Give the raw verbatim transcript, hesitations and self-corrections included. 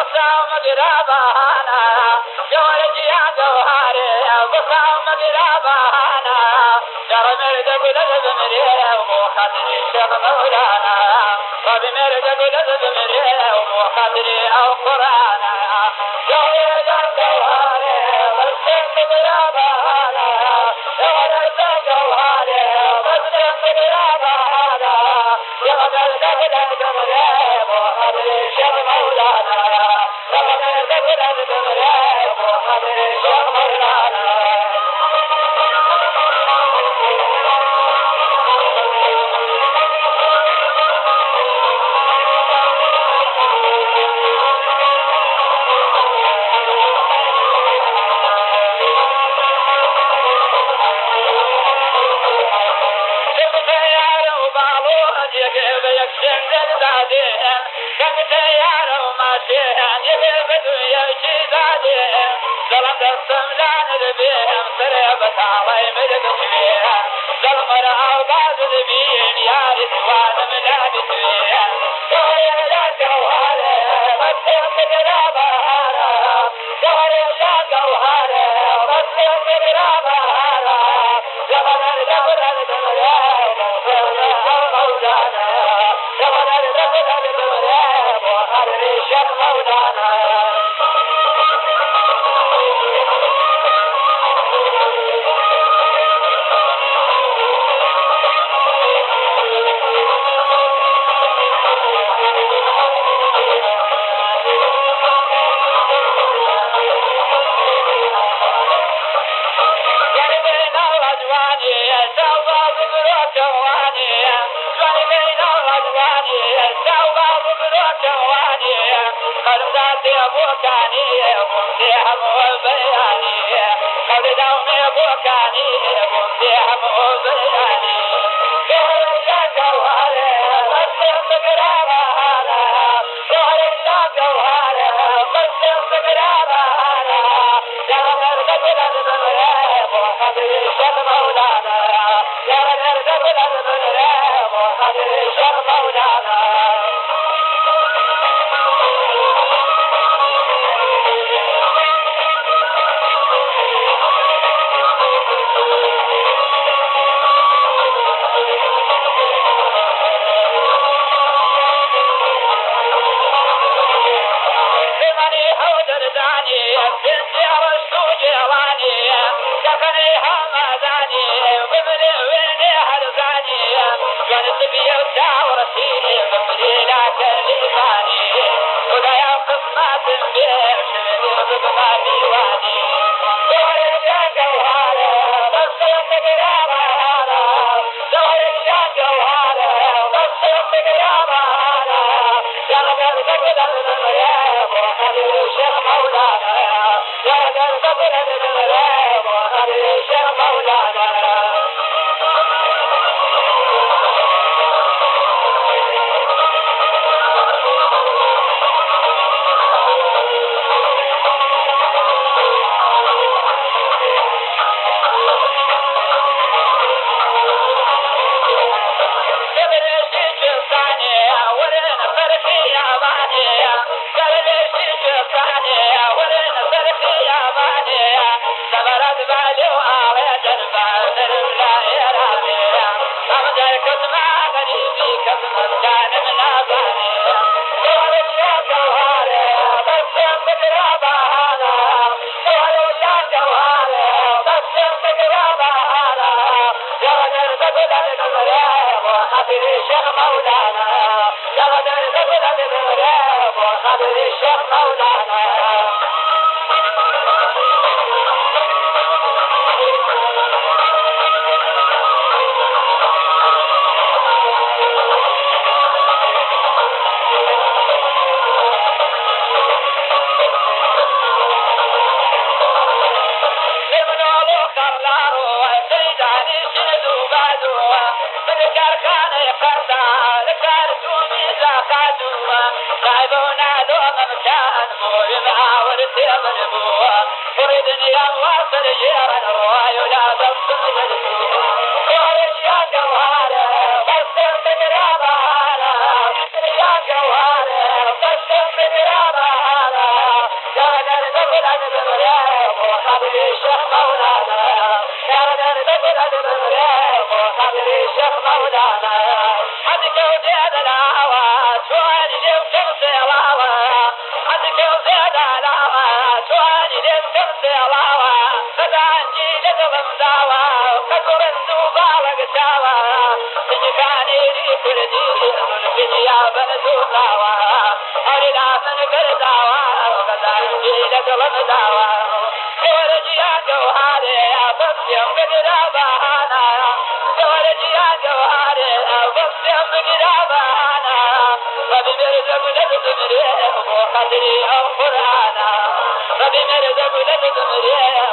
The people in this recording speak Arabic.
بصام قرابانا جورج يا جوهري بصام قرابانا جرى مرد قلد بمريه ومو خاطري شيخ مولانا ربي مرد قلد بمريه ومو خاطري او قرانا جورج يا جوهري بصام قرابانا جورج يا جوهري بصام قرابانا جرى مرد قلد بمريه ومو خاطري شيخ مولانا ربي مرد قلد بمريه ومو خاطري شيخ مولانا يقلب يكسن زادين كم تيار وماشين يقلب دنيا شي زادين ظلم السملان البيهم سربت علي ملك شبيهم ظلم الأوباد البين يا رضوان ملابس بيهم دوري يا جوهري بسيط قرابانا دوري يا جوهري بسيط قرابانا زمن الدبر الدمرين مولانا زمن الدبر الدمرين وخلي شيخ مولانا قلبي بوكاني بوكيهم وبياني قلبي بوكاني بوكيهم وبياني جورج يا جوهري بسيط قرابانا جورج يا جوهري بسيط قرابانا جرى قبل المغرب وخذي شيخ مولانا جرى قبل المغرب وخذي شيخ مولانا بنتي رشتو جواني دخلي حمداني وبملي ويني هرزاني كانت بي وتاورتيني بملي لا تلفاني ولا يا قسمات بيه شمدي وبما ديواني دوري يا جوهري بسيط قرابانا دوري يا جوهري بسيط قرابانا جرى قبل المغرب وخلي شيخ مولانا يا قلب قبل المغرب وخلي شيخ مولانا شيخ مولانا يا غدر قبل المغرب وخلي شيخ مولانا فريدني يا واصل جيرا الرواي ولا ضبط يدفوها خارج يا جوهري بسط قرابانا يا جوهري بسط قرابانا قدر الشيخ مولانا يا رجال تقول أدبر قدر الشيخ مولانا حدك وزيادة الهوى سؤالي لم تغسي الهوى حدك وزيادة الهوى سؤالي لم تغسي الهوى خذ عني لقلم دعوى كثر الزوبة وقساوى سجفاني لي كردي في نيابة زوباوى أولي من كرداوى وخذ عني لقلم دعوى ولدي يا جوهري يا فصيم بقرابانا ولدي يا جوهري يا فصيم بقرابانا فبمرزق لتدمري وقدري أو قرآنا فبمرزق لتدمري